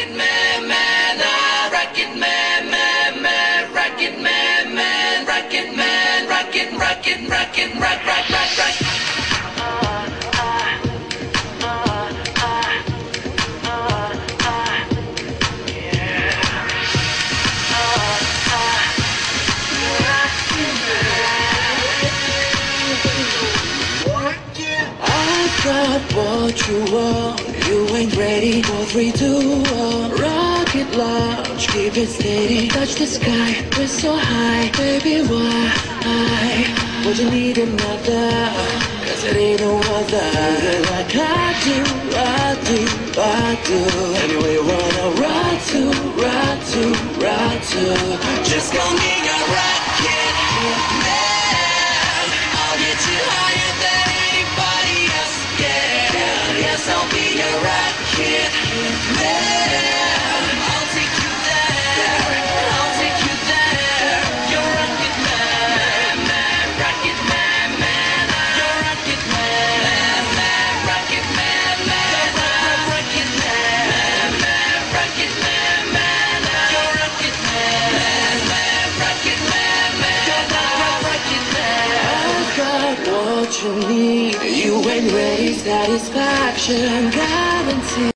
Rocket Man, man, Rocket Man, man, man, Rocket Man, man, Rocket Man, rocket, rocket, rocket, rock, rock, rock, rock. Got what you want, you ain't ready for 3, 2, 1. Rocket launch, keep it steady, touch the sky, we're so high. Baby, why would you need another? Cause it ain't no other like I do, I do, I do. Anyway you wanna ride to, ride to, ride to. Just call me a rocket man, I'll get you higher than anybody else. Yes, I'll be your rocket man. I'll take you there. I'll take you there. You're rocket man, man, rocket man, man. You're rocket man, man, rocket man, man. Rocket man, man, rocket man, man. You're rocket man, man, rocket man, man. Rocket man. I've got what you need. You ain't ready, satisfaction guaranteed.